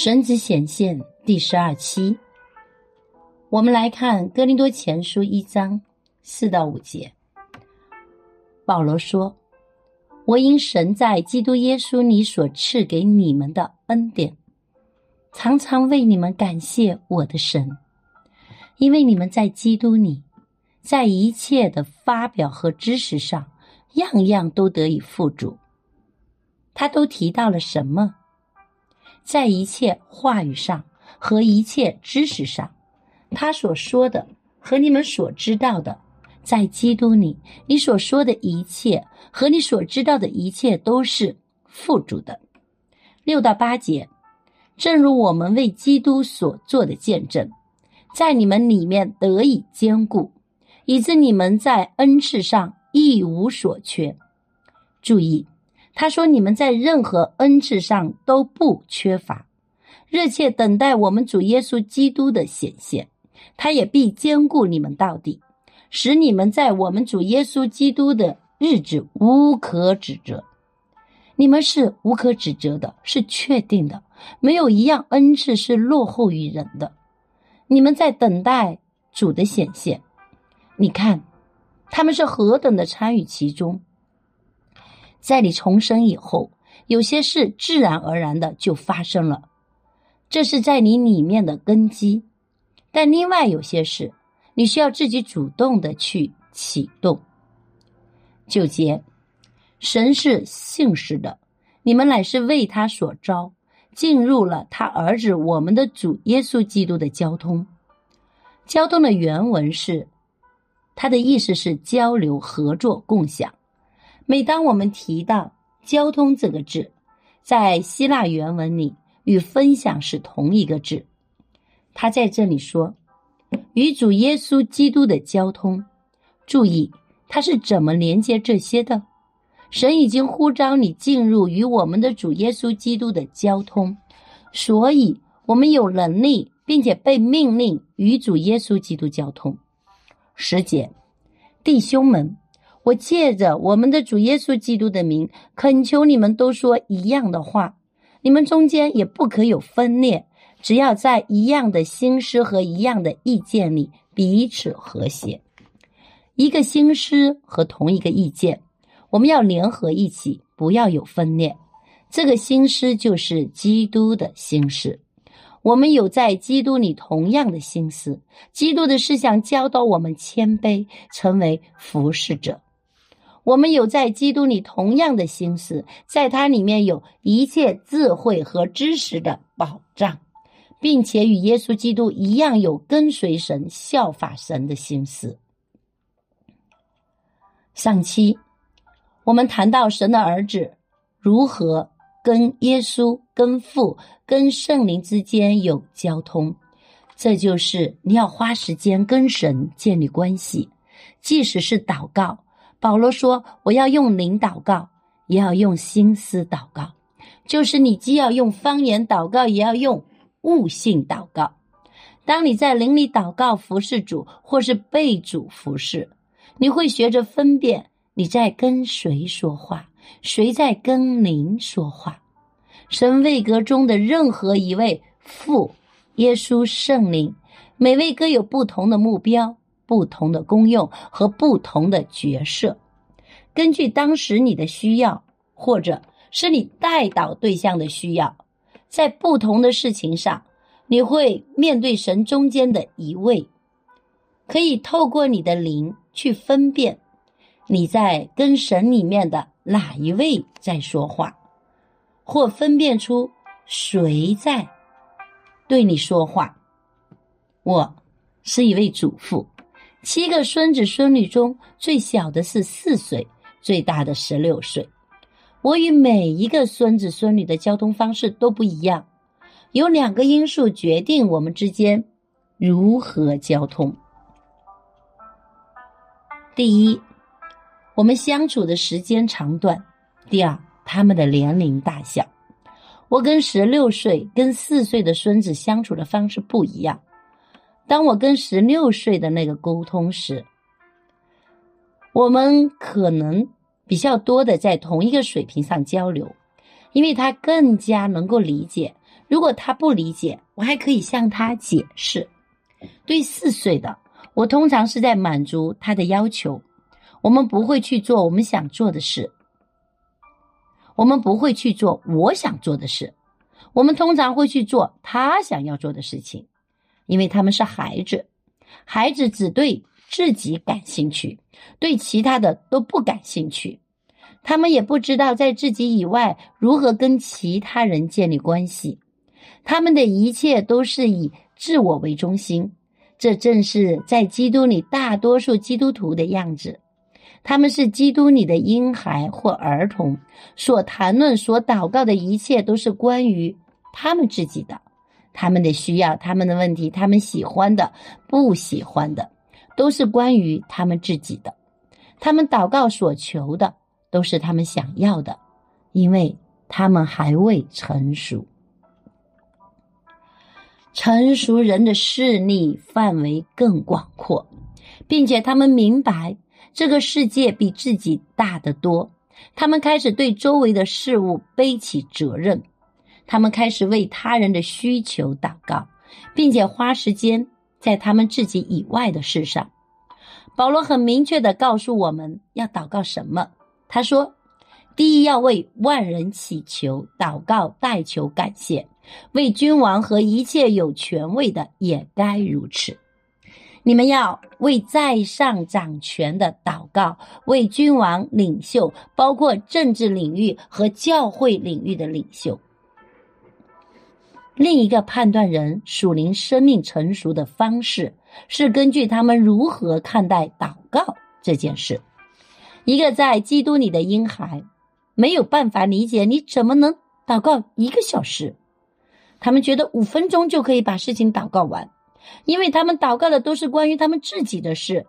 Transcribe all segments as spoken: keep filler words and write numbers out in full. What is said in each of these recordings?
神子显现第十二期，我们来看哥林多前书一章四到五节。保罗说，我因神在基督耶稣里所赐给你们的恩典，常常为你们感谢我的神，因为你们在基督里，在一切的发表和知识上，样样都得以富足。他都提到了什么？在一切话语上和一切知识上，他所说的和你们所知道的，在基督里，你所说的一切和你所知道的一切都是富足的。六到八节，正如我们为基督所做的见证，在你们里面得以坚固，以致你们在恩赐上一无所缺。注意，他说你们在任何恩赐上都不缺乏，热切等待我们主耶稣基督的显现，他也必坚固你们到底，使你们在我们主耶稣基督的日子无可指责。你们是无可指责的，是确定的，没有一样恩赐是落后于人的。你们在等待主的显现，你看他们是何等的参与其中。在你重生以后，有些事自然而然的就发生了，这是在你里面的根基。但另外有些事，你需要自己主动的去启动。九节，神是信实的，你们乃是为他所招，进入了他儿子我们的主耶稣基督的交通。交通的原文是，它的意思是交流、合作、共享。每当我们提到交通这个字，在希腊原文里与分享是同一个字。他在这里说与主耶稣基督的交通，注意他是怎么连接这些的。神已经呼召你进入与我们的主耶稣基督的交通，所以我们有能力并且被命令与主耶稣基督交通。十节，弟兄们，我借着我们的主耶稣基督的名，恳求你们都说一样的话，你们中间也不可有分裂，只要在一样的心思和一样的意见里彼此和谐。一个心思和同一个意见，我们要联合一起，不要有分裂。这个心思就是基督的心思。我们有在基督里同样的心思，基督的思想教导我们谦卑，成为服侍者。我们有在基督里同样的心思，在它里面有一切智慧和知识的保障，并且与耶稣基督一样有跟随神、效法神的心思。上期我们谈到神的儿子如何跟耶稣、跟父、跟圣灵之间有交通，这就是你要花时间跟神建立关系。即使是祷告，保罗说我要用灵祷告，也要用心思祷告，就是你既要用方言祷告，也要用悟性祷告。当你在灵里祷告服侍主，或是被主服侍，你会学着分辨你在跟谁说话，谁在跟灵说话。神位格中的任何一位父、耶稣、圣灵，每位各有不同的目标、不同的功用和不同的角色。根据当时你的需要，或者是你带导对象的需要，在不同的事情上，你会面对神中间的一位，可以透过你的灵去分辨你在跟神里面的哪一位在说话，或分辨出谁在对你说话。我是一位主妇，七个孙子孙女中最小的是四岁，最大的十六岁。我与每一个孙子孙女的交通方式都不一样，有两个因素决定我们之间如何交通。第一，我们相处的时间长短；第二，他们的年龄大小。我跟十六岁、跟四岁的孙子相处的方式不一样。当我跟十六岁的那个沟通时，我们可能比较多的在同一个水平上交流，因为他更加能够理解如果他不理解，我还可以向他解释。对四岁的，我通常是在满足他的要求。我们不会去做我们想做的事，我们不会去做我想做的事，我们通常会去做他想要做的事情，因为他们是孩子，孩子只对自己感兴趣，对其他的都不感兴趣，他们也不知道在自己以外如何跟其他人建立关系，他们的一切都是以自我为中心，这正是在基督里大多数基督徒的样子。他们是基督里的婴孩或儿童，所谈论所祷告的一切都是关于他们自己的，他们的需要，他们的问题，他们喜欢的不喜欢的，都是关于他们自己的。他们祷告所求的都是他们想要的，因为他们还未成熟。成熟人的视力范围更广阔，并且他们明白这个世界比自己大得多，他们开始对周围的事物背起责任，他们开始为他人的需求祷告，并且花时间在他们自己以外的事上。保罗很明确地告诉我们要祷告什么。他说，第一，要为万人祈求、祷告、代求、感谢，为君王和一切有权位的也该如此。你们要为在上掌权的祷告，为君王、领袖，包括政治领域和教会领域的领袖。另一个判断人属灵生命成熟的方式，是根据他们如何看待祷告这件事。一个在基督里的婴孩没有办法理解你怎么能祷告一个小时，他们觉得五分钟就可以把事情祷告完，因为他们祷告的都是关于他们自己的事。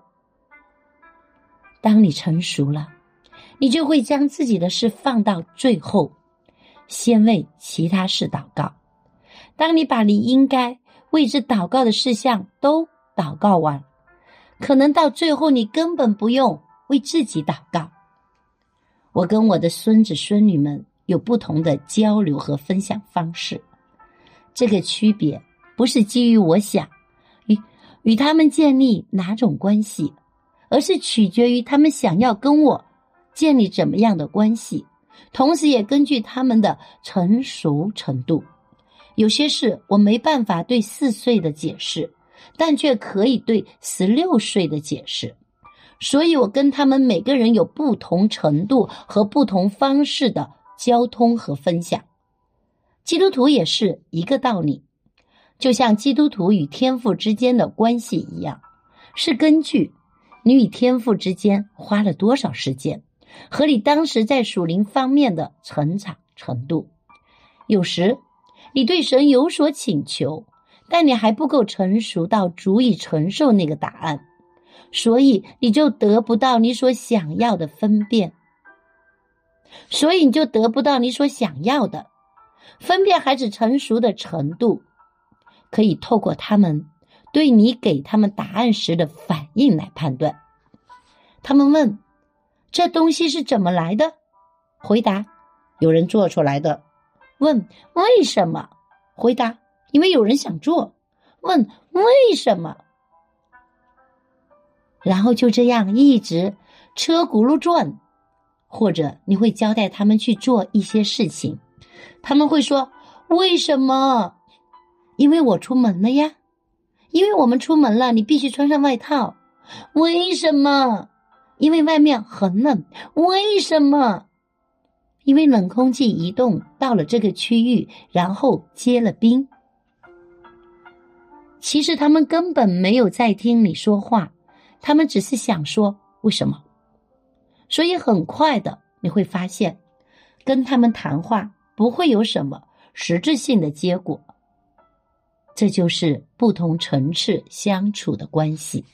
当你成熟了，你就会将自己的事放到最后，先为其他事祷告。当你把你应该为之祷告的事项都祷告完，可能到最后你根本不用为自己祷告。我跟我的孙子孙女们有不同的交流和分享方式，这个区别不是基于我想与与他们建立哪种关系，而是取决于他们想要跟我建立怎么样的关系，同时也根据他们的成熟程度。有些事我没办法对四岁的解释，但却可以对十六岁的解释，所以我跟他们每个人有不同程度和不同方式的交通和分享。基督徒也是一个道理，就像基督徒与天父之间的关系一样，是根据你与天父之间花了多少时间，和你当时在属灵方面的成长程度。有时你对神有所请求，但你还不够成熟到足以承受那个答案，所以你就得不到你所想要的分辨，所以你就得不到你所想要的分辨。孩子成熟的程度，可以透过他们对你给他们答案时的反应来判断。他们问，这东西是怎么来的？回答，有人做出来的。问，为什么？回答，因为有人想做。问，为什么？然后就这样一直车轱辘转。或者你会交代他们去做一些事情，他们会说，为什么？因为我出门了呀。因为我们出门了，你必须穿上外套。为什么？因为外面很冷。为什么？因为冷空气移动到了这个区域，然后结了冰。其实他们根本没有在听你说话，他们只是想说为什么。所以很快的你会发现，跟他们谈话不会有什么实质性的结果。这就是不同层次相处的关系。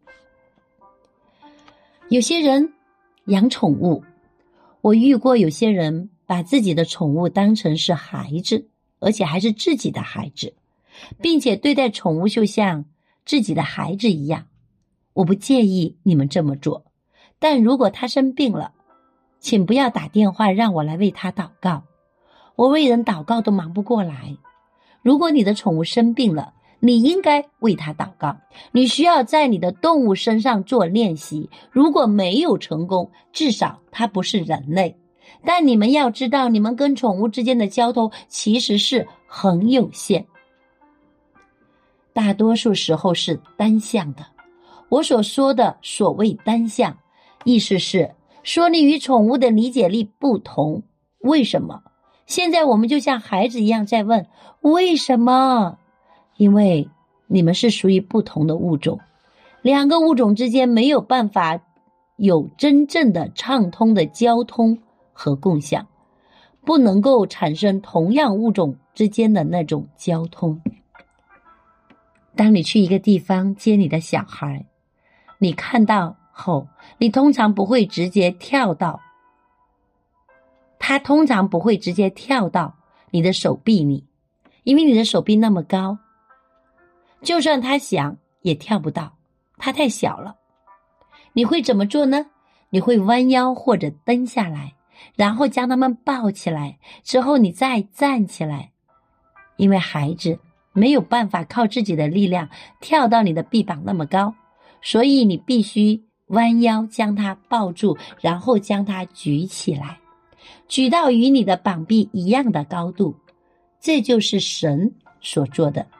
有些人养宠物，我遇过有些人把自己的宠物当成是孩子，而且还是自己的孩子，并且对待宠物就像自己的孩子一样。我不介意你们这么做，但如果他生病了，请不要打电话让我来为他祷告，我为人祷告都忙不过来。 如果你的宠物生病了，你应该为它祷告，你需要在你的动物身上做练习，如果没有成功，至少它不是人类。但你们要知道，你们跟宠物之间的交通其实是很有限，大多数时候是单向的。我所说的所谓单向，意思是说你与宠物的理解力不同。为什么？现在我们就像孩子一样在问为什么？因为你们是属于不同的物种，两个物种之间没有办法有真正的畅通的交通和共享，不能够产生同样物种之间的那种交通。当你去一个地方接你的小孩，你看到后，你通常不会直接跳到，他通常不会直接跳到你的手臂里，因为你的手臂那么高，就算他想也跳不到，他太小了。你会怎么做呢？你会弯腰或者蹲下来，然后将他们抱起来，之后你再站起来。因为孩子没有办法靠自己的力量跳到你的臂膀那么高，所以你必须弯腰将他抱住，然后将他举起来，举到与你的膀臂一样的高度。这就是神所做的。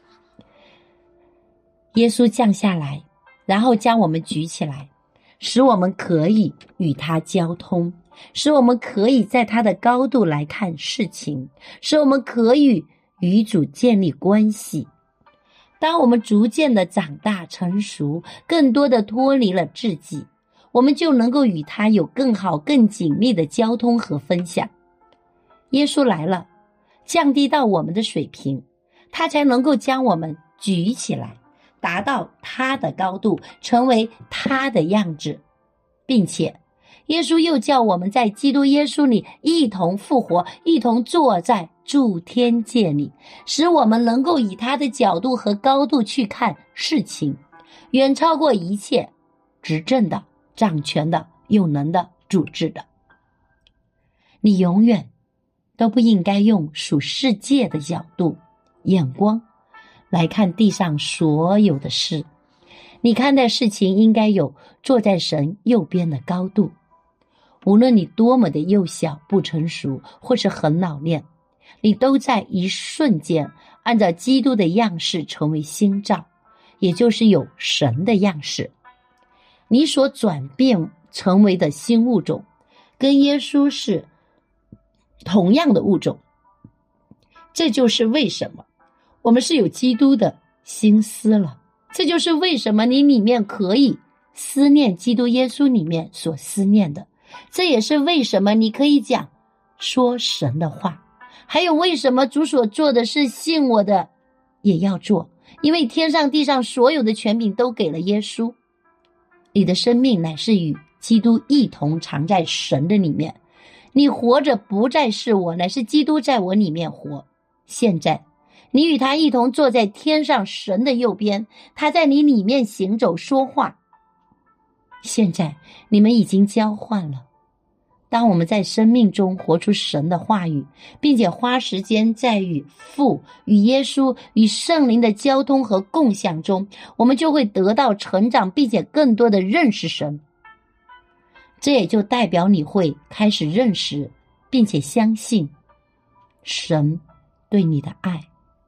耶稣降下来，然后将我们举起来，使我们可以与他交通，使我们可以在他的高度来看事情，使我们可以与主建立关系。当我们逐渐的长大成熟，更多的脱离了自己，我们就能够与他有更好更紧密的交通和分享。耶稣来了，降低到我们的水平，他才能够将我们举起来，达到他的高度，成为他的样子。并且耶稣又叫我们在基督耶稣里一同复活，一同坐在诸天界里，使我们能够以他的角度和高度去看事情，远超过一切执政的、掌权的、有能的、主治的。你永远都不应该用属世界的角度、眼光来看地上所有的事。你看待事情应该有坐在神右边的高度。无论你多么的幼小、不成熟，或是很老练，你都在一瞬间按照基督的样式成为新造，也就是有神的样式。你所转变成为的新物种，跟耶稣是同样的物种。这就是为什么我们是有基督的心思了。这就是为什么你里面可以思念基督耶稣里面所思念的。这也是为什么你可以讲说神的话，还有为什么主所做的是信我的也要做，因为天上地上所有的权柄都给了耶稣。你的生命乃是与基督一同藏在神的里面，你活着不再是我，乃是基督在我里面活。现在你与他一同坐在天上神的右边，他在你里面行走说话。现在你们已经交换了。当我们在生命中活出神的话语，并且花时间在与父、与耶稣、与圣灵的交通和共享中，我们就会得到成长，并且更多的认识神。这也就代表你会开始认识并且相信神对你的爱。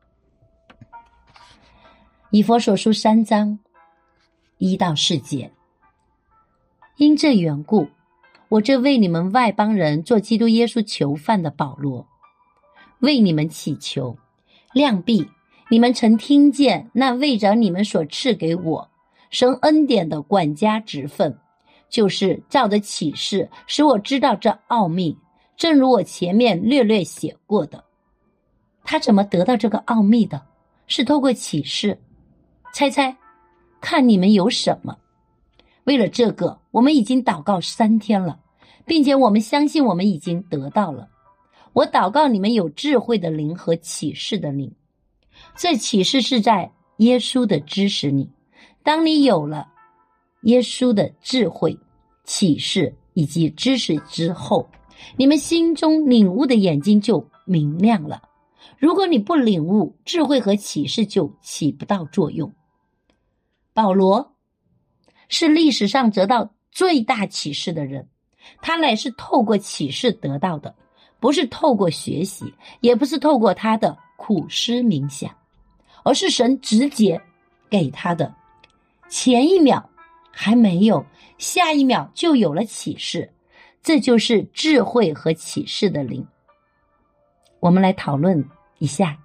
以弗所书三章一到四节，因这缘故，我这为你们外邦人做基督耶稣囚犯的保罗，为你们祈求，量必你们曾听见那为着你们所赐给我神恩典的管家职分，就是照着启示使我知道这奥秘，正如我前面略略写过的。他怎么得到这个奥秘的？是透过启示。猜猜看你们有什么？为了这个，我们已经祷告三天了，并且我们相信我们已经得到了。我祷告你们有智慧的灵和启示的灵。这启示是在耶稣的知识里。当你有了耶稣的智慧、启示以及知识之后，你们心中领悟的眼睛就明亮了。 如果你不领悟，智慧和启示就起不到作用。保罗是历史上得到最大启示的人，他乃是透过启示得到的，不是透过学习，也不是透过他的苦思冥想，而是神直接给他的。前一秒还没有，下一秒就有了启示，这就是智慧和启示的灵。我们来讨论一下，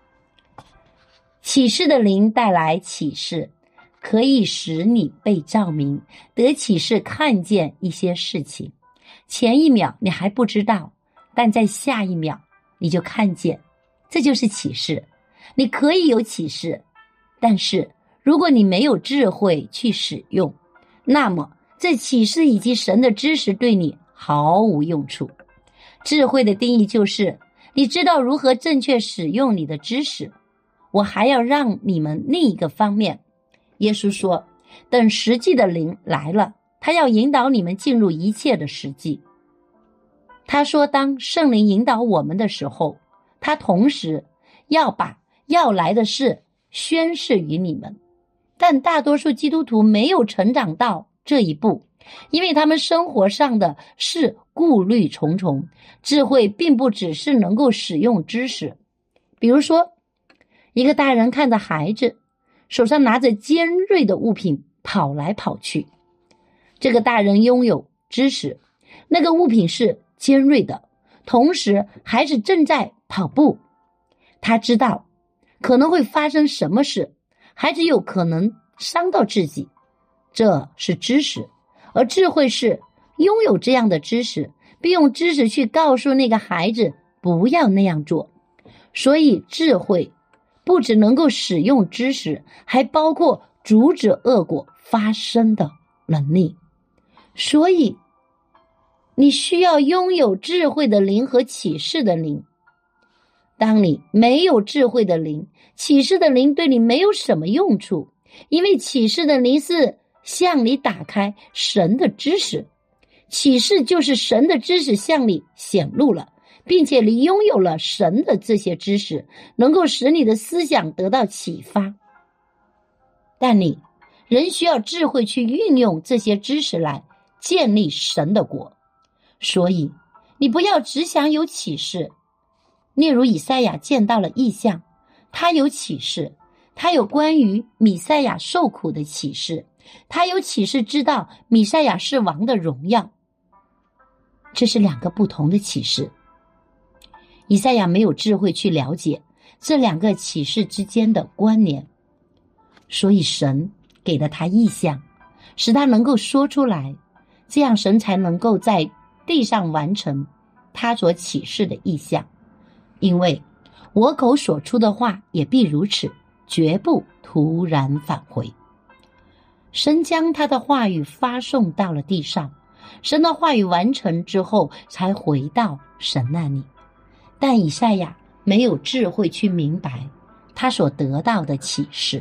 启示的灵带来启示，可以使你被照明，得启示，看见一些事情。前一秒你还不知道，但在下一秒你就看见，这就是启示。你可以有启示，但是如果你没有智慧去使用，那么这启示以及神的知识对你毫无用处。智慧的定义就是你知道如何正确使用你的知识。我还要让你们另一个方面，耶稣说，等实际的灵来了，他要引导你们进入一切的实际。他说，当圣灵引导我们的时候，他同时要把要来的事宣示于你们。但大多数基督徒没有成长到这一步，因为他们生活上的事顾虑重重。智慧并不只是能够使用知识，比如说一个大人看着孩子手上拿着尖锐的物品跑来跑去，这个大人拥有知识，那个物品是尖锐的，同时孩子正在跑步，他知道可能会发生什么事，孩子有可能伤到自己，这是知识。而智慧是拥有这样的知识，并用知识去告诉那个孩子不要那样做。所以智慧不只能够使用知识，还包括阻止恶果发生的能力。所以你需要拥有智慧的灵和启示的灵。当你没有智慧的灵，启示的灵对你没有什么用处，因为启示的灵是向你打开神的知识。启示就是神的知识向你显露了，并且你拥有了神的这些知识，能够使你的思想得到启发。但你仍需要智慧去运用这些知识来建立神的国。所以你不要只想有启示。例如以赛亚见到了异象，他有启示，他有关于弥赛亚受苦的启示，他有启示知道弥赛亚是王的荣耀。这是两个不同的启示。以赛亚没有智慧去了解这两个启示之间的关联，所以神给了他异象，使他能够说出来，这样神才能够在地上完成他所启示的异象。因为我口所出的话也必如此，绝不突然返回。神将他的话语发送到了地上，神的话语完成之后才回到神那里。但以赛亚没有智慧去明白他所得到的启示。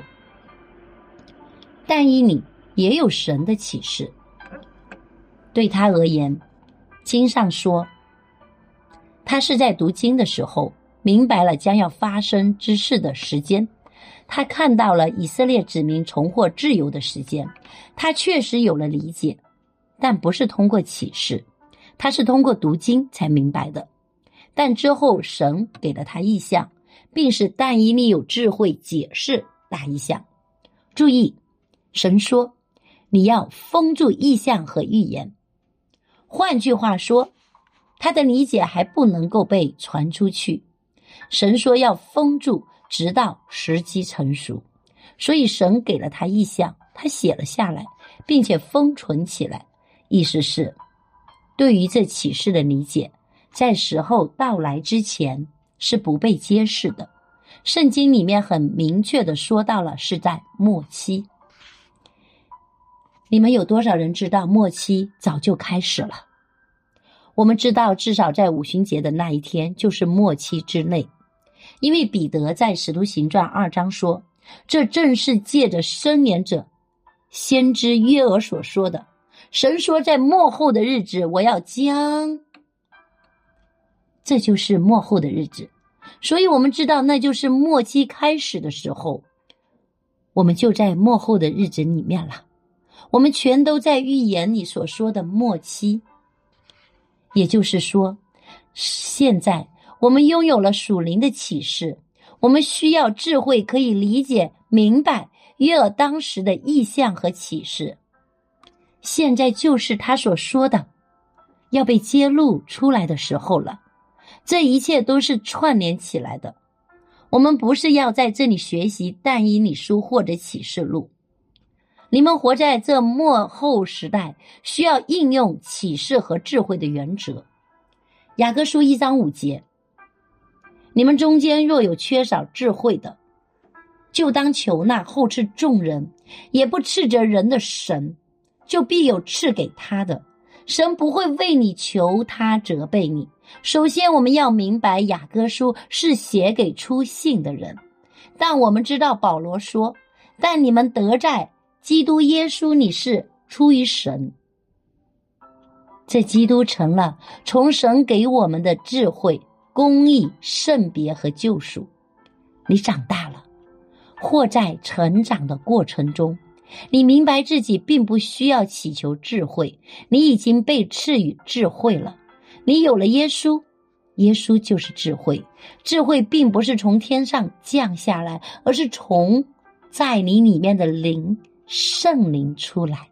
但以理也有神的启示，对他而言，经上说他是在读经的时候明白了将要发生之事的时间，他看到了以色列子民重获自由的时间，他确实有了理解，但不是通过启示，他是通过读经才明白的。但之后神给了他异象，并使但以理有智慧解释大异象。注意，神说你要封住异象和预言。换句话说，他的理解还不能够被传出去。神说要封住，直到时机成熟。所以神给了他异象，他写了下来，并且封存起来。意思是，对于这启示的理解，在时候到来之前是不被揭示的。圣经里面很明确的说到了是在末期。你们有多少人知道末期早就开始了？我们知道至少在五旬节的那一天就是末期之内，因为彼得在使徒行传二章说，这正是借着申言者先知约珥所说的。神说在末后的日子我要将，这就是末后的日子。 所以我们知道那就是末期开始的时候，我们就在末后的日子里面了。我们全都在预言你所说的末期。也就是说，现在我们拥有了属灵的启示，我们需要智慧可以理解明白约珥当时的意象和启示。现在就是他所说的要被揭露出来的时候了。这一切都是串联起来的。我们不是要在这里学习但以理书或者启示录。你们活在这末后时代，需要应用启示和智慧的原则。雅各书一章五节，你们中间若有缺少智慧的，就当求那后赐众人也不斥责人的神，就必有赐给他的。神不会为你求他责备你。首先我们要明白雅各书是写给初信的人，但我们知道保罗说，但你们得在基督耶稣里是出于神。这基督成了从神给我们的智慧、公义、圣别和救赎。你长大了，或在成长的过程中，你明白自己并不需要祈求智慧，你已经被赐予智慧了。你有了耶稣，耶稣就是智慧。智慧并不是从天上降下来，而是从在你里面的灵，圣灵出来。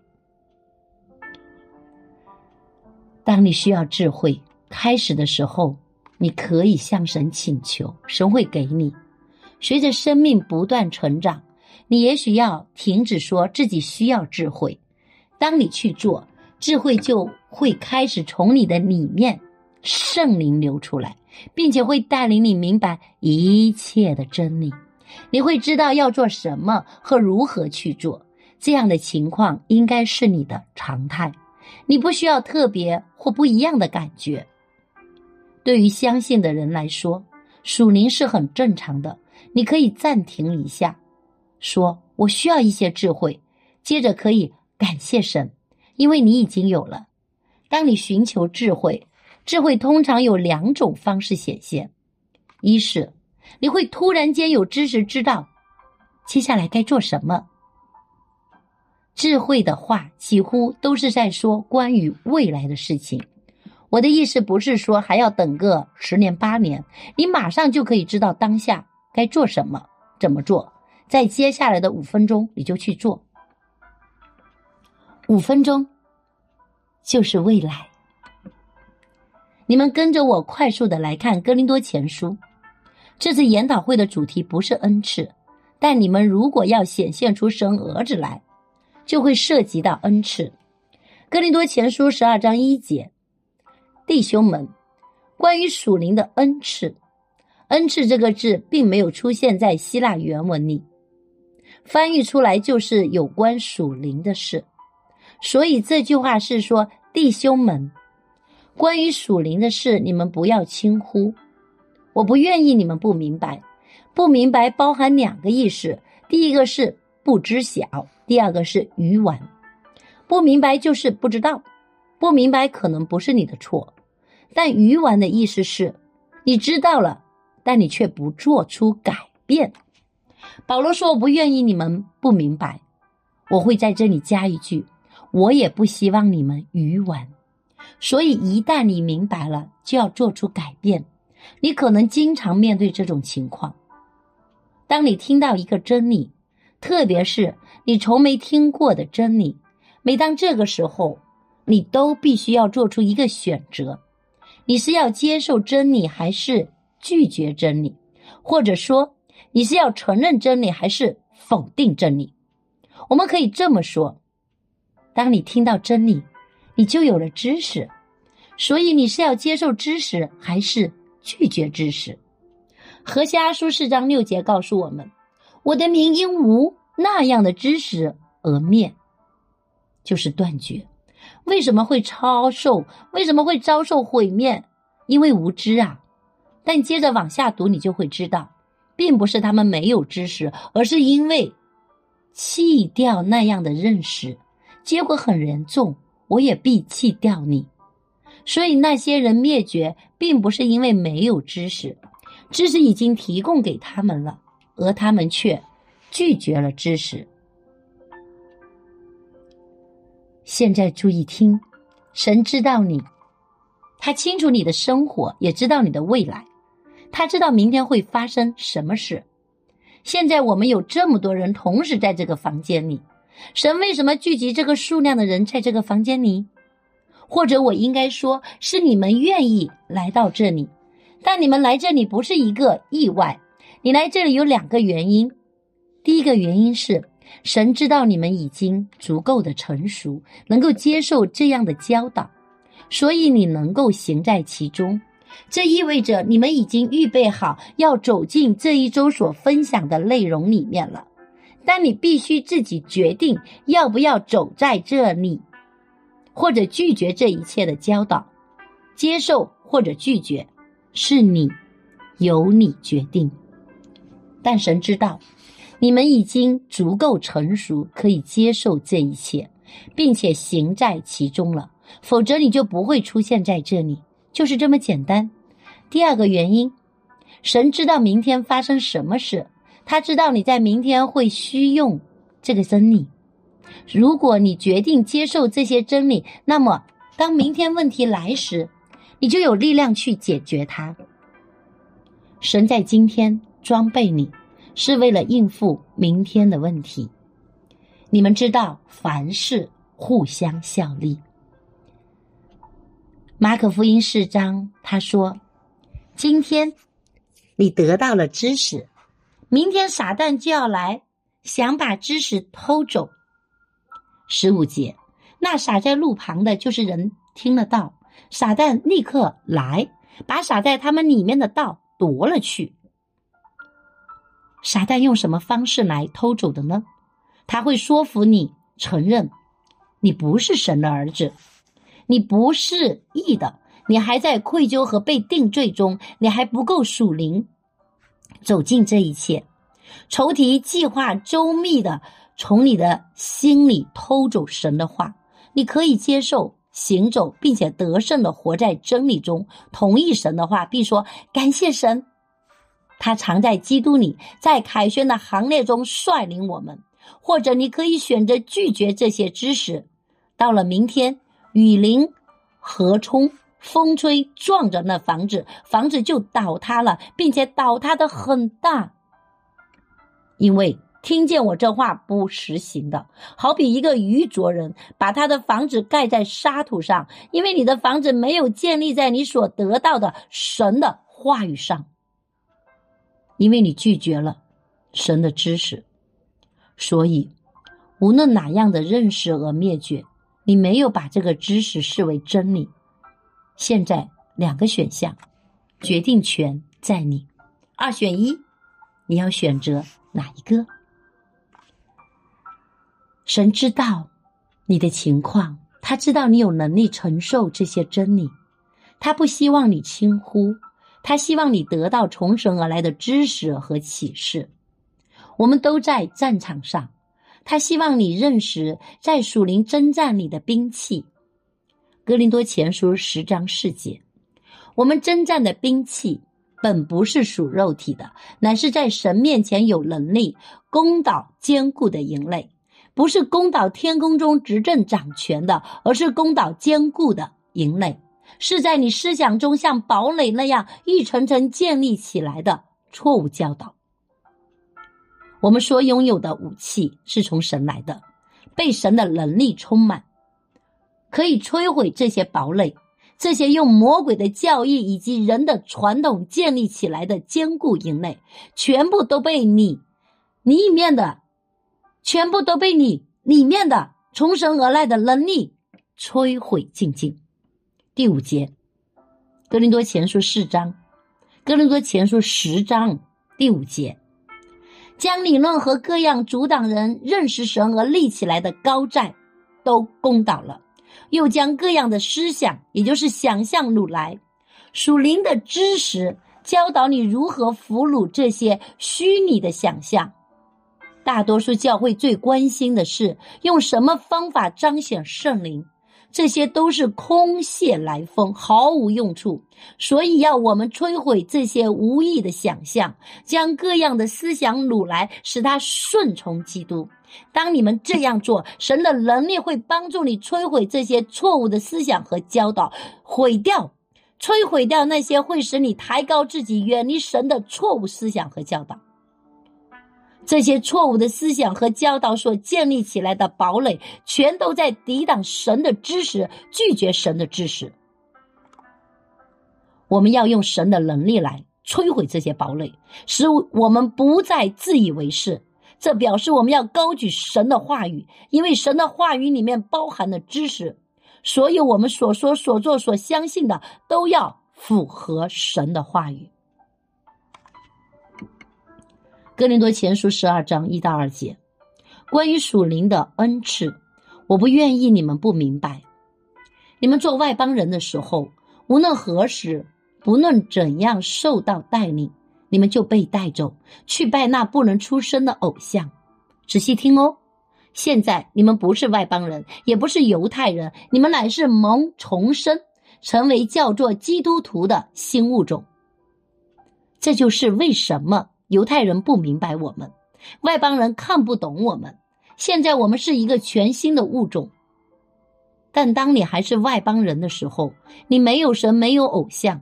当你需要智慧开始的时候，你可以向神请求，神会给你。随着生命不断成长，你也许要停止说自己需要智慧。当你去做，智慧就会开始从你的里面圣灵流出来，并且会带领你明白一切的真理。你会知道要做什么和如何去做。这样的情况应该是你的常态，你不需要特别或不一样的感觉。对于相信的人来说，属灵是很正常的。你可以暂停一下，说我需要一些智慧，接着可以感谢神，因为你已经有了。当你寻求智慧，智慧通常有两种方式显现。一是你会突然间有知识，知道接下来该做什么。智慧的话几乎都是在说关于未来的事情。我的意思不是说还要等个十年八年，你马上就可以知道当下该做什么，怎么做，在接下来的五分钟你就去做。五分钟就是未来。你们跟着我快速的来看哥林多前书。这次研讨会的主题不是恩赐，但你们如果要显现出神儿子来，就会涉及到恩赐。哥林多前书十二章一节，弟兄们，关于属灵的恩赐，恩赐这个字并没有出现在希腊原文里，翻译出来就是有关属灵的事。所以这句话是说，弟兄们，关于属灵的事，你们不要轻忽。我不愿意你们不明白。不明白包含两个意思，第一个是不知晓，第二个是愚顽。不明白就是不知道，不明白可能不是你的错，但愚顽的意思是你知道了，但你却不做出改变。保罗说，我不愿意你们不明白。我会在这里加一句，我也不希望你们愚顽。所以一旦你明白了，就要做出改变。你可能经常面对这种情况。当你听到一个真理，特别是你从没听过的真理，每当这个时候，你都必须要做出一个选择。你是要接受真理还是拒绝真理？或者说，你是要承认真理还是否定真理？我们可以这么说，当你听到真理，你就有了知识，所以你是要接受知识还是拒绝知识？何西阿书四章六节告诉我们，我的民因无那样的知识而灭，就是断绝。为什么会遭受为什么会遭受毁灭？因为无知啊。但接着往下读，你就会知道，并不是他们没有知识，而是因为弃掉那样的认识，结果很严重，我也必弃掉你。所以那些人灭绝并不是因为没有知识， 知识已经提供给他们了，而他们却拒绝了知识。现在注意听，神知道你，他清楚你的生活，也知道你的未来，他知道明天会发生什么事。现在我们有这么多人同时在这个房间里，神为什么聚集这个数量的人在这个房间里？或者我应该说，是你们愿意来到这里，但你们来这里不是一个意外，你来这里有两个原因。第一个原因是神知道你们已经足够的成熟，能够接受这样的教导，所以你能够行在其中。这意味着你们已经预备好要走进这一周所分享的内容里面了，但你必须自己决定要不要走在这里，或者拒绝这一切的教导。接受或者拒绝是你，由你决定。但神知道你们已经足够成熟，可以接受这一切，并且行在其中了，否则你就不会出现在这里，就是这么简单。第二个原因，神知道明天发生什么事，他知道你在明天会需用这个真理。如果你决定接受这些真理，那么当明天问题来时，你就有力量去解决它。神在今天装备你，是为了应付明天的问题。你们知道凡事互相效力。马可福音四章他说，今天你得到了知识，明天撒旦就要来，想把知识偷走。十五节，那撒在路旁的就是人听了道，撒旦立刻来，把撒在他们里面的道夺了去。撒旦用什么方式来偷走的呢？他会说服你承认你不是神的儿子，你不是义的，你还在愧疚和被定罪中，你还不够属灵走进这一切。仇敌计划周密的从你的心里偷走神的话，你可以接受行走，并且得胜的活在真理中，同意神的话，并说感谢神，他常在基督里，在凯旋的行列中率领我们。或者你可以选择拒绝这些知识，到了明天雨淋河冲，风吹撞着那房子，房子就倒塌了，并且倒塌的很大。因为听见我这话不实行的，好比一个愚拙人把他的房子盖在沙土上，因为你的房子没有建立在你所得到的神的话语上，因为你拒绝了神的知识。所以无论哪样的认识而灭绝，你没有把这个知识视为真理。现在两个选项，决定权在你，二选一，你要选择哪一个？神知道你的情况，他知道你有能力承受这些真理，他不希望你轻忽，他希望你得到从神而来的知识和启示。我们都在战场上，他希望你认识在属灵征战里的兵器。哥林多前书十章四节，我们征战的兵器本不是属肉体的，乃是在神面前有能力攻倒坚固的营垒，不是攻倒天空中执政掌权的，而是攻倒坚固的营垒，是在你思想中像堡垒那样一层层建立起来的错误教导。我们所拥有的武器是从神来的，被神的能力充满，可以摧毁这些堡垒，这些用魔鬼的教义以及人的传统建立起来的坚固营垒，全部都被你里面的全部都被你里面的从神而来的能力摧毁尽尽。第五节，哥林多前书四章，哥林多前书十章第五节，将理论和各样阻挡人认识神而立起来的高寨都攻倒了，又将各样的思想，也就是想象掳来，属灵的知识教导你如何俘虏这些虚拟的想象。大多数教会最关心的是用什么方法彰显圣灵， 这些都是空穴来风，毫无用处。所以要我们摧毁这些无益的想象，将各样的思想掳来，使它顺从基督。当你们这样做，神的能力会帮助你摧毁这些错误的思想和教导，毁掉摧毁掉那些会使你抬高自己远离神的错误思想和教导。这些错误的思想和教导所建立起来的堡垒，全都在抵挡神的知识，拒绝神的知识。我们要用神的能力来摧毁这些堡垒，使我们不再自以为是。这表示我们要高举神的话语，因为神的话语里面包含了知识，所有我们所说所做所相信的都要符合神的话语。哥林多前书十二章一到二节，关于属灵的恩赐，我不愿意你们不明白。你们做外邦人的时候，无论何时，不论怎样受到带领，你们就被带走，去拜那不能出生的偶像。仔细听哦，现在你们不是外邦人，也不是犹太人，你们乃是蒙重生，成为叫做基督徒的新物种。这就是为什么犹太人不明白我们，外邦人看不懂我们。现在我们是一个全新的物种。但当你还是外邦人的时候，你没有神，没有偶像。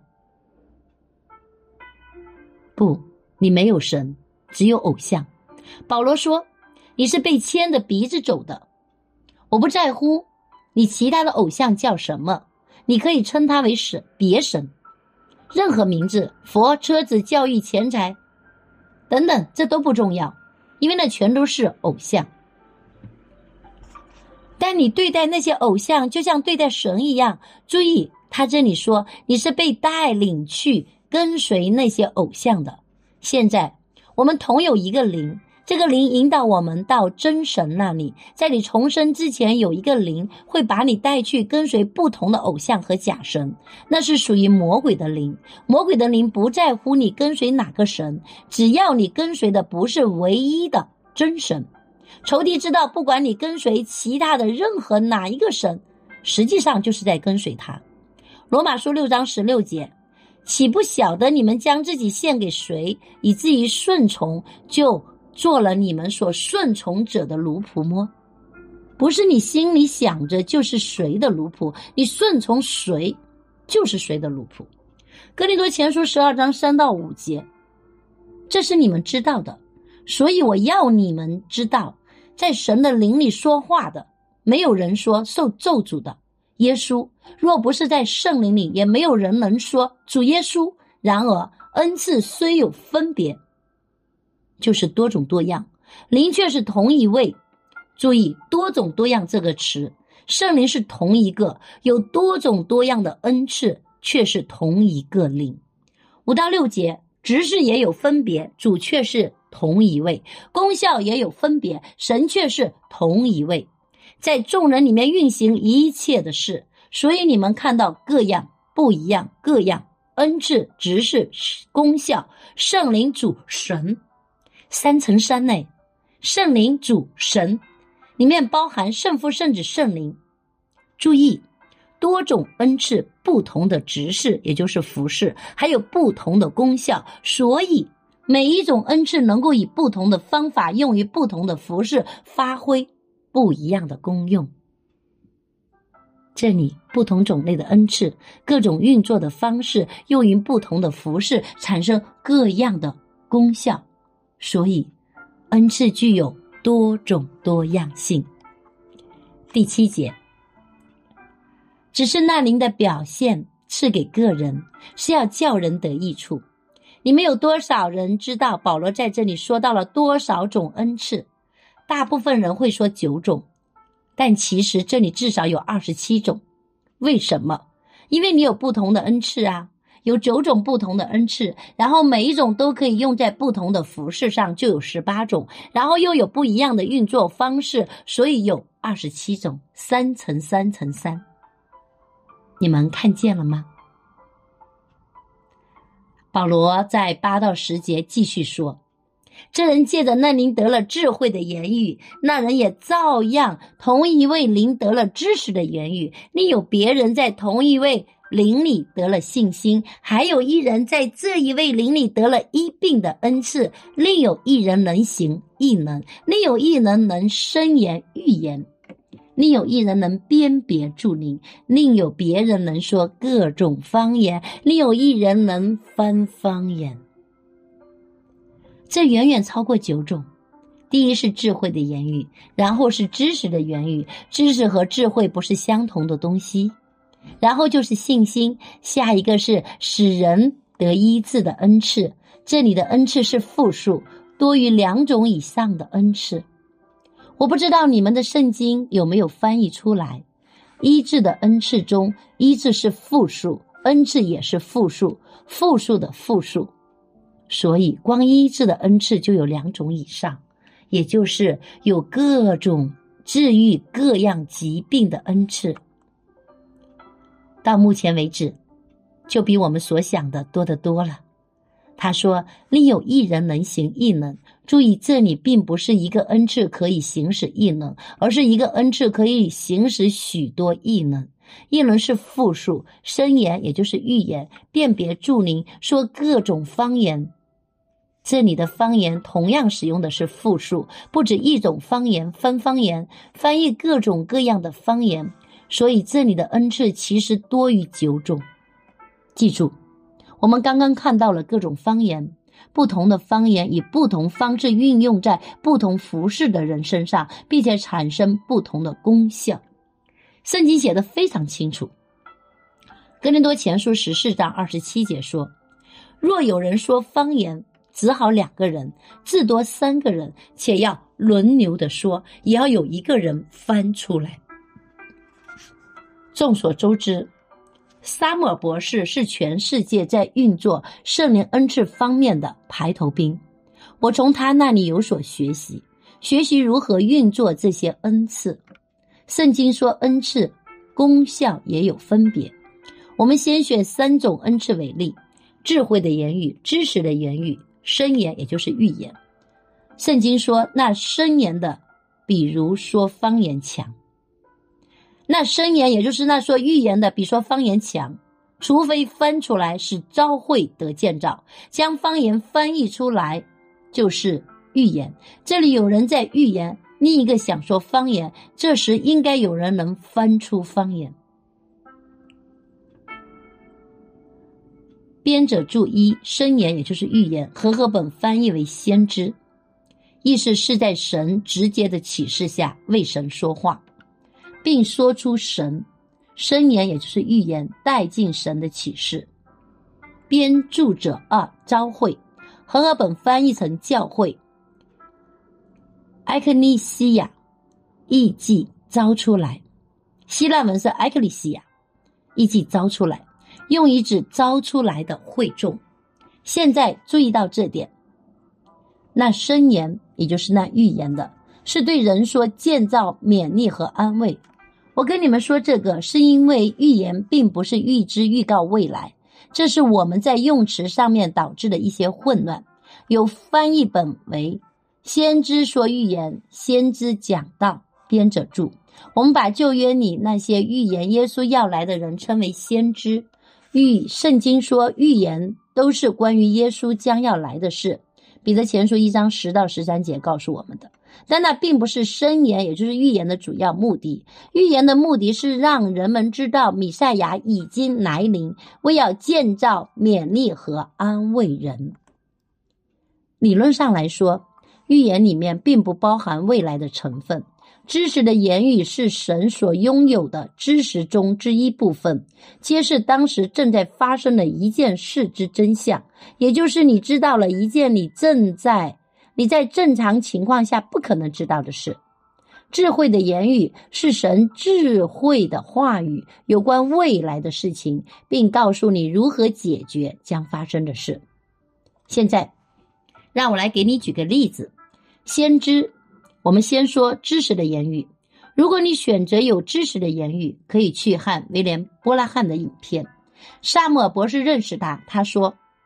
不，你没有神，只有偶像。保罗说，你是被牵着鼻子走的。我不在乎你其他的偶像叫什么，你可以称它为神，别神，任何名字，佛、车子、教育、钱财等等，这都不重要，因为那全都是偶像。但你对待那些偶像就像对待神一样。注意，他这里说你是被带领去跟随那些偶像的。现在我们同有一个灵，这个灵引导我们到真神那里。在你重生之前，有一个灵会把你带去跟随不同的偶像和假神，那是属于魔鬼的灵。魔鬼的灵不在乎你跟随哪个神，只要你跟随的不是唯一的真神。仇敌知道，不管你跟随其他的任何哪一个神，实际上就是在跟随他。罗马书六章十六节，岂不晓得你们将自己献给谁，以至于顺从，就做了你们所顺从者的奴仆么？不是你心里想着就是谁的奴仆，你顺从谁就是谁的奴仆。哥林多前书十二章三到五节，这是你们知道的，所以我要你们知道，在神的灵里说话的，没有人说受咒诅的耶稣，若不是在圣灵里，也没有人能说主耶稣。然而恩赐虽有分别，就是多种多样，灵却是同一位。注意多种多样这个词，圣灵是同一个，有多种多样的恩赐，却是同一个灵。五到六节，执事也有分别，主却是同一位；功效也有分别，神却是同一位，在众人里面运行一切的事。所以你们看到各样不一样，各样恩赐、执事、功效、圣灵、主、神，三乘三内，圣灵、主、神里面包含圣父、圣子、圣灵。注意，多种恩赐，不同的执事，也就是服事，还有不同的功效，所以每一种恩赐能够以不同的方法用于不同的服事，发挥不一样的功用。这里不同种类的恩赐，各种运作的方式，用于不同的服事，产生各样的功效，所以恩赐具有多种多样性。第七节，只是那灵的表现赐给个人，是要叫人得益处。你们有多少人知道保罗在这里说到了多少种恩赐？大部分人会说九种，但其实这里至少有二十七种。为什么？因为你有不同的恩赐啊，有九种不同的恩赐，然后每一种都可以用在不同的服事上，就有十八种，然后又有不一样的运作方式，所以有二十七种，三乘三乘三。你们看见了吗？保罗在八到十节继续说， 这人借着那灵得了智慧的言语，那人也照样同一位灵得了知识的言语。另有别人在同一位灵里得了信心，还有一人在这一位灵里得了医病的恩赐，另有一人能行异能，另有一人能申言预言，另有一人能辨别诸灵，另有别人能说各种方言，另有一人能翻方言。这远远超过九种。第一是智慧的言语，然后是知识的言语，知识和智慧不是相同的东西。然后就是信心，下一个是使人得医治的恩赐，这里的恩赐是复数，多于两种以上的恩赐。我不知道你们的圣经有没有翻译出来，医治的恩赐中，医治是复数，恩赐也是复数，复数的复数。所以光医治的恩赐就有两种以上，也就是有各种治愈各样疾病的恩赐。到目前为止，就比我们所想的多得多了。他说另有一人能行异能，注意这里并不是一个恩赐可以行使异能，而是一个恩赐可以行使许多异能。异能是复数，申言也就是预言，辨别诸灵，说各种方言。这里的方言同样使用的是复数，不止一种方言，分方言，翻译各种各样的方言，所以这里的恩赐其实多于九种。记住，我们刚刚看到了各种方言，不同的方言以不同方式运用在不同服事的人身上，并且产生不同的功效。圣经写得非常清楚，哥林多前书十四章二十七节说，若有人说方言，只好两个人，至多三个人，且要轮流的说，也要有一个人翻出来。众所周知，撒母耳博士是全世界在运作圣灵恩赐方面的排头兵，我从他那里有所学习，学习如何运作这些恩赐。圣经说恩赐功效也有分别，我们先选三种恩赐为例：智慧的言语、知识的言语、申言也就是预言。圣经说那申言的比如说方言强，那申言也就是那说预言的比说方言强，除非翻出来使召会得建造，将方言翻译出来就是预言。这里有人在预言，另一个想说方言，这时应该有人能翻出方言。编者注一，申言也就是预言，和合本翻译为先知，意思是在神直接的启示下为神说话，并说出神。申言也就是预言，带进神的启示。编著者二，召会，和合本翻译成教会，埃克利西亚，意即招出来，希腊文是埃克利西亚，意即招出来，用以指招出来的会众。现在注意到这点，那申言也就是那预言的，是对人说建造、勉励和安慰。我跟你们说这个是因为预言并不是预知预告未来，这是我们在用词上面导致的一些混乱。有翻译本为先知说预言，先知讲道，编者注。我们把旧约里那些预言耶稣要来的人称为先知。预圣经说预言都是关于耶稣将要来的事，彼得前书一章十到十三节告诉我们的。但那并不是申言也就是预言的主要目的，预言的目的是让人们知道弥赛亚已经来临，为要建造、勉励和安慰人。理论上来说，预言里面并不包含未来的成分，知识的言语是神所拥有的知识中之一部分，揭示当时正在发生的一件事之真相，也就是你知道了一件你正在你在正常情况下不可能知道的事。智慧的言语是神智慧的话语，有关未来的事情，并告诉你如何解决将发生的事。现在让我来给你举个例子。先知，我们先说知识的言语。如果你选择有知识的言语，可以去看威廉·波拉汉的影片。萨母尔博士认识他，他说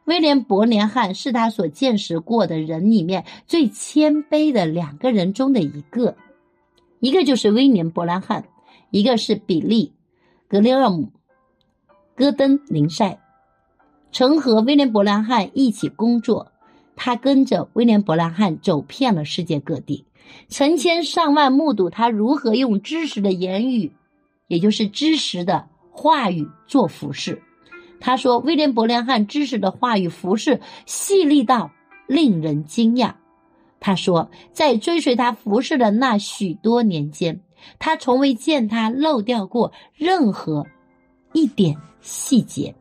威廉·伯连汉是他所见识过的人里面最谦卑的两个人中的一个，一个就是威廉·伯连汉，一个是比利·格雷厄姆·戈登林赛。曾和威廉·伯连汉一起工作，他跟着威廉·伯连汉走遍了世界各地，成千上万目睹他如何用知识的言语，也就是知识的话语做服饰。他说威廉·伯连汉知识的话语服饰细腻到令人惊讶。他说在追随他服饰的那许多年间，他从未见他漏掉过任何一点细节。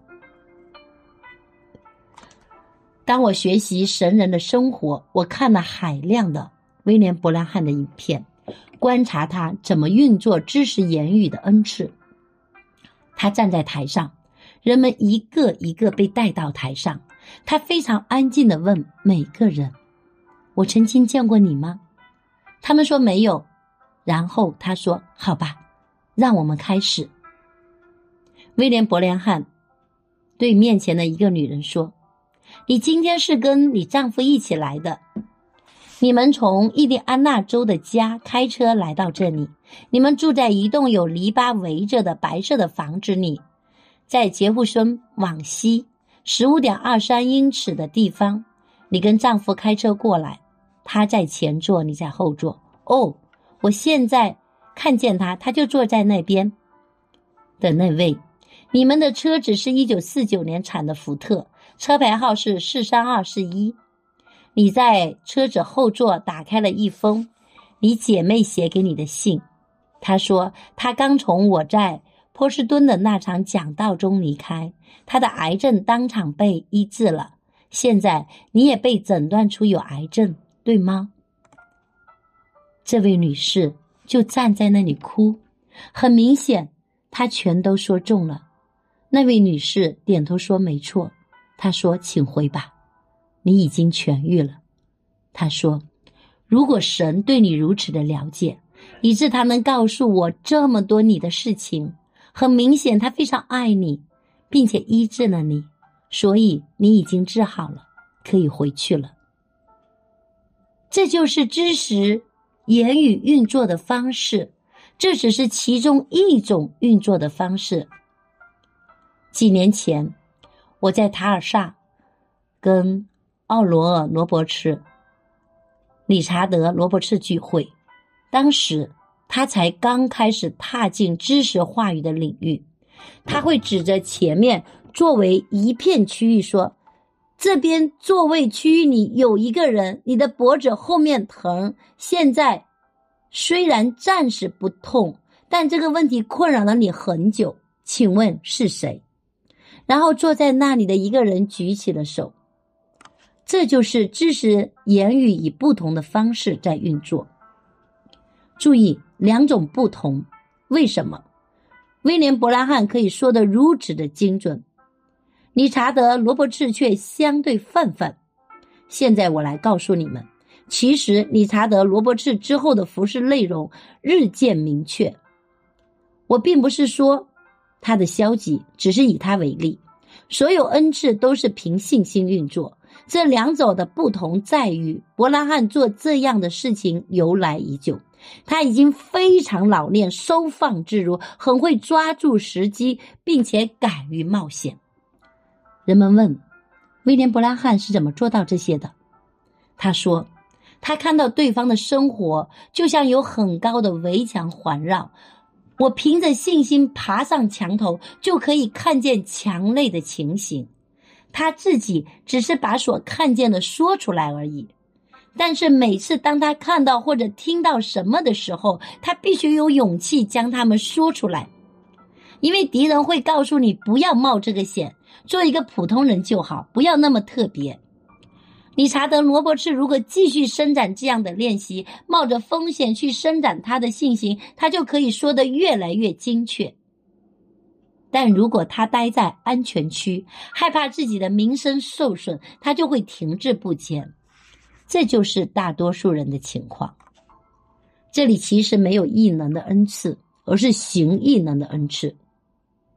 当我学习神人的生活，我看了海量的威廉·伯连汉的影片，观察他怎么运作知识言语的恩赐。他站在台上，人们一个一个被带到台上，他非常安静地问每个人，我曾经见过你吗？他们说没有。然后他说，好吧，让我们开始。威廉·伯连汉对面前的一个女人说，你今天是跟你丈夫一起来的，你们从印第安纳州的家开车来到这里，你们住在一栋有篱笆围着的白色的房子里，在杰弗森往西 十五点二三 英尺的地方，你跟丈夫开车过来，他在前座，你在后座。哦，我现在看见他，他就坐在那边的那位。你们的车子是一九四九年产的福特，车牌号是四三二四一。你在车子后座打开了一封你姐妹写给你的信。她说她刚从我在波士顿的那场讲道中离开，她的癌症当场被医治了，现在你也被诊断出有癌症，对吗？这位女士就站在那里哭，很明显她全都说中了。那位女士点头说没错。她说请回吧，你已经痊愈了。她说如果神对你如此的了解，以致他能告诉我这么多你的事情，很明显他非常爱你，并且医治了你，所以你已经治好了，可以回去了。这就是知识言语运作的方式，这只是其中一种运作的方式。几年前我在塔尔萨跟奥罗尔·罗伯茨、理查德·罗伯茨聚会，当时他才刚开始踏进知识话语的领域。他会指着前面作为一片区域说，这边座位区域里有一个人，你的脖子后面疼，现在虽然暂时不痛，但这个问题困扰了你很久，请问是谁？然后坐在那里的一个人举起了手。这就是知识言语以不同的方式在运作。注意，两种不同。为什么威廉·伯拉汉可以说得如此的精准，理查德·罗伯茨却相对泛泛？现在我来告诉你们，其实理查德·罗伯茨之后的服事内容日渐明确。我并不是说他的消极，只是以他为例。所有恩赐都是凭信心运作，这两者的不同在于，伯拉汉做这样的事情由来已久，他已经非常老练，收放自如，很会抓住时机，并且敢于冒险。人们问威廉·伯拉汉是怎么做到这些的？他说他看到对方的生活就像有很高的围墙环绕，我凭着信心爬上墙头，就可以看见墙内的情形。他自己只是把所看见的说出来而已，但是每次当他看到或者听到什么的时候，他必须有勇气将它们说出来，因为敌人会告诉你不要冒这个险，做一个普通人就好，不要那么特别。理查德·罗伯茨如果继续伸展这样的练习，冒着风险去伸展他的信心，他就可以说得越来越精确。但如果他待在安全区，害怕自己的名声受损，他就会停滞不前。这就是大多数人的情况。这里其实没有异能的恩赐，而是行异能的恩赐。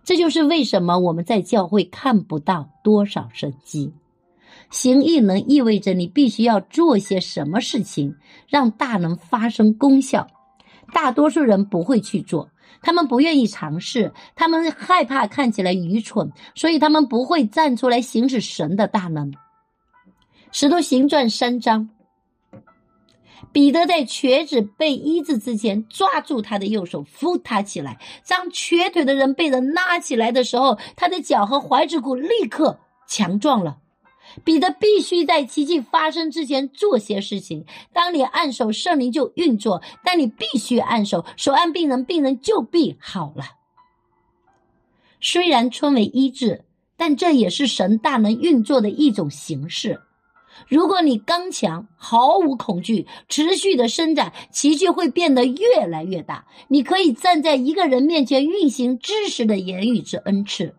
这就是为什么我们在教会看不到多少神迹。行异能意味着你必须要做些什么事情，让大能发生功效。大多数人不会去做，他们不愿意尝试，他们害怕看起来愚蠢，所以他们不会站出来行使神的大能。使徒行传三章，彼得在瘸子被医治之前抓住他的右手，扶他起来。当瘸腿的人被人拉起来的时候，他的脚和踝子骨立刻强壮了。彼得必须在奇迹发生之前做些事情。当你按手，圣灵就运作，但你必须按手，手按病人，病人就必好了。虽然称为医治，但这也是神大能运作的一种形式。如果你刚强，毫无恐惧，持续的伸展，奇迹会变得越来越大。你可以站在一个人面前运行知识的言语之恩赐。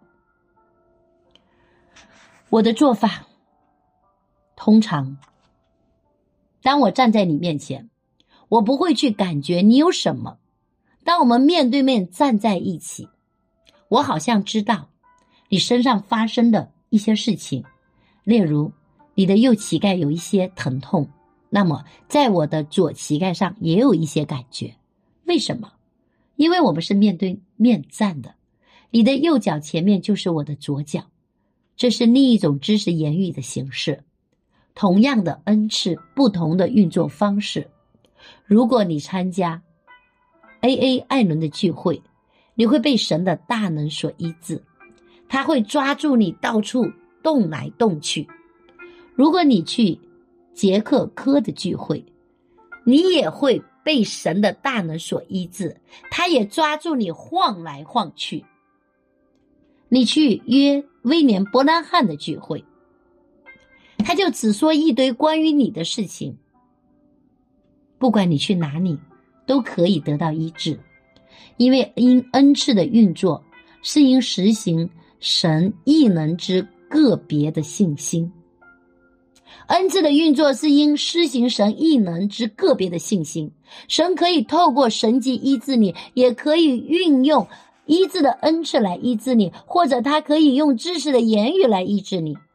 我的做法通常，当我站在你面前，我不会去感觉你有什么。当我们面对面站在一起，我好像知道你身上发生的一些事情，例如你的右膝盖有一些疼痛，那么在我的左膝盖上也有一些感觉。为什么？因为我们是面对面站的，你的右脚前面就是我的左脚，这是另一种知识言语的形式。同样的恩赐，不同的运作方式。如果你参加 A A 艾伦的聚会，你会被神的大能所医治，他会抓住你到处动来动去。如果你去杰克科的聚会，你也会被神的大能所医治，他也抓住你晃来晃去。你去约威廉伯兰汉的聚会，他就只说一堆关于你的事情。不管你去哪里，都可以得到医治，因为因恩赐的运作是因实行神异能之个别的信心。恩赐的运作是因施行神异能之个别的信心。神可以透过神迹医治你，也可以运用医治的恩赐来医治你，或者他可以用知识的言语来医治你，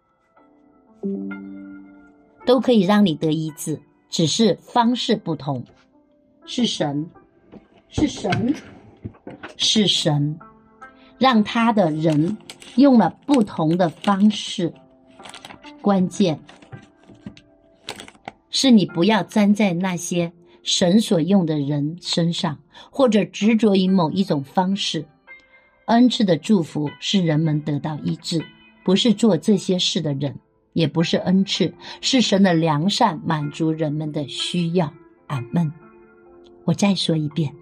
都可以让你得医治，只是方式不同。是神，是神，是神，让他的人用了不同的方式。关键是你不要粘在那些神所用的人身上，或者执着于某一种方式。恩赐的祝福是人们得到医治，不是做这些事的人，也不是恩赐，是神的良善满足人们的需要。阿们。我再说一遍，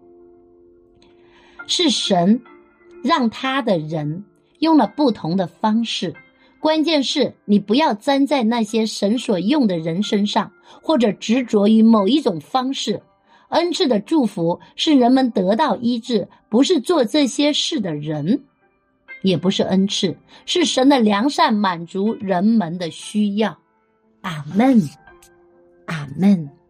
是神让他的人用了不同的方式。关键是你不要粘在那些神所用的人身上，或者执着于某一种方式。恩赐的祝福是人们得到医治，不是做这些事的人，也不是恩赐，是神的良善满足人们的需要。阿们，阿们。